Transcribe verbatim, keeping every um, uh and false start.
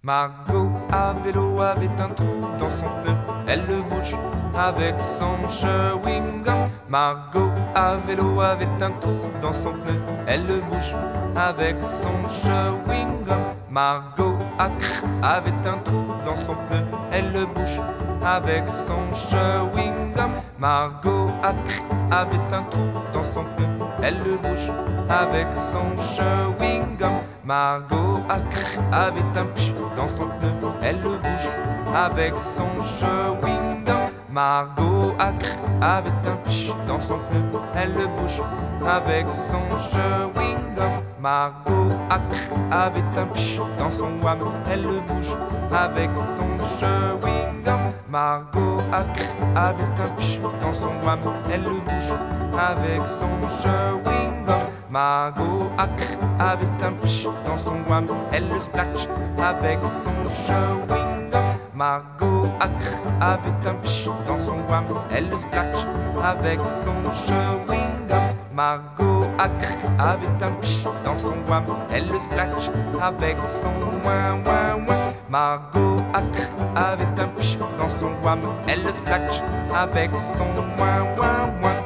Margot à vélo avait un trou dans son pneu, elle le bouche avec son chewing-gum. Margot à vélo avait un trou dans son pneu, elle le bouche avec son chewing-gum. Margot à cr avait un trou dans son pneu, elle le bouche avec son chewing-gum. Margot à cr avait un trou dans son pneu, elle le bouche avec son chewing-gum. Margot à cr avait un pch dans son pneu, elle le bouche avec son chewing-gum. Margot à cr avait un pch dans son pneu, elle le bouche avec son chewing-gum. Margot à cr avait un pch dans son wham, elle le bouche avec son chewing-gum. Margot à cr avait un pch dans son wham, elle le bouche avec son chewing-gum. Margot à cr avait un pch dans son wham, elle le splatch avec son chewing-gum. Margot à cr avait un pch dans son wham, elle le splatch avec son chewing-gum. Margot à cr avait un pch dans son wham, elle le splatch avec son ouin ouin ouin. Margot à cr avait un pch dans son wham, elle le splatch avec son ouin ouin ouin.